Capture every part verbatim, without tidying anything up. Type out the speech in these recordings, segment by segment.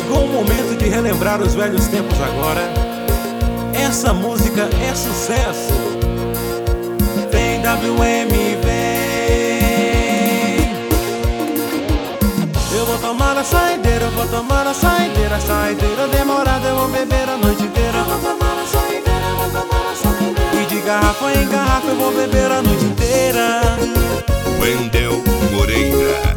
Chegou o momento de relembrar os velhos tempos agora. Essa música é sucesso. Vem W M, vem. Eu vou tomar a saideira, eu vou tomar a saideira. Saideira demorada, eu vou beber a noite inteira. Eu vou tomar a saideira, eu vou tomar a saideira. E de garrafa em garrafa eu vou beber a noite inteira. Wendel Moreira.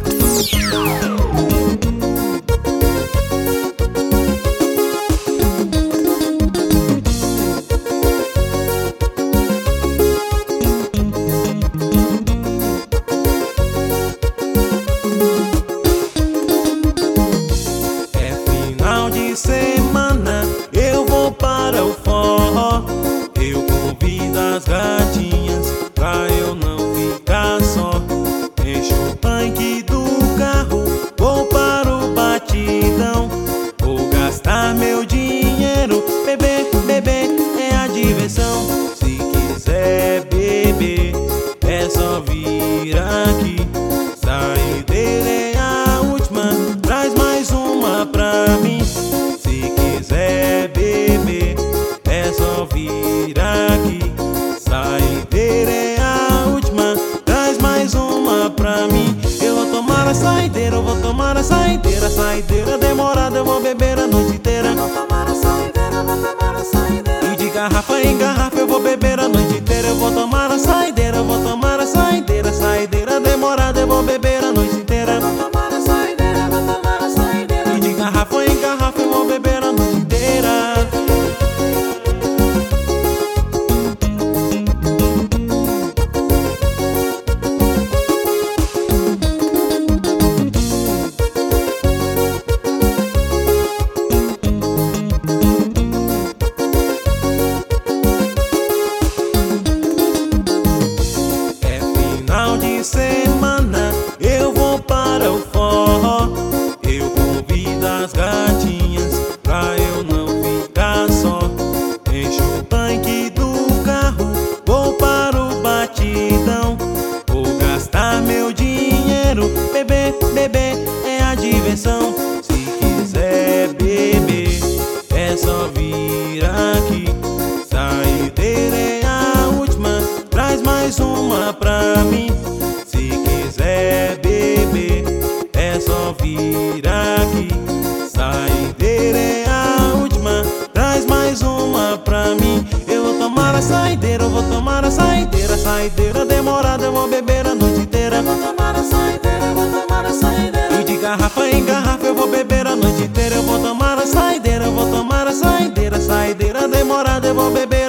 Semana eu vou para o forró. Eu convido as gatinhas pra eu não ficar só. Encho o tanque do carro, vou para o batidão. Vou gastar meu dinheiro, beber, beber é a diversão. Se quiser beber, é só vir aqui. Saideira é a última, traz mais uma pra mim. Se quiser beber, é só vir aqui. Saideira é a última, traz mais uma pra mim. Eu vou tomar a saideira, eu vou tomar a saideira. Saideira demorada, eu vou beber a noite inteira. Eu vou tomar a saideira, eu vou tomar a saideira. E de garrafa em garrafa eu vou beber a noite inteira. Eu vou tomar a saideira, eu vou tomar a saideira. Saideira demorada, eu vou beber a noite inteira. Eu vou tomar a saideira, eu vou tomar a saideira. E de garrafa em garrafa eu vou beber a noite inteira. De semana eu vou para o forró. Eu convido as gatinhas pra eu não ficar só. Encho o tanque do carro, vou para o batidão. Vou gastar meu dinheiro, beber, beber é a diversão. Se quiser beber, é só vir aqui. Saideira é a última, traz mais uma pra mim. Se quiser beber, é só vir aqui. Saideira é a última, traz mais uma pra mim. Eu vou tomar a saideira, eu vou tomar a saideira. Saideira demorada, eu vou beber a noite inteira. Eu vou tomar a saideira, eu vou tomar a saideira. E de garrafa em garrafa eu vou beber a noite inteira. Eu vou tomar a saideira, eu vou tomar a saideira. Saideira demorada, eu vou beber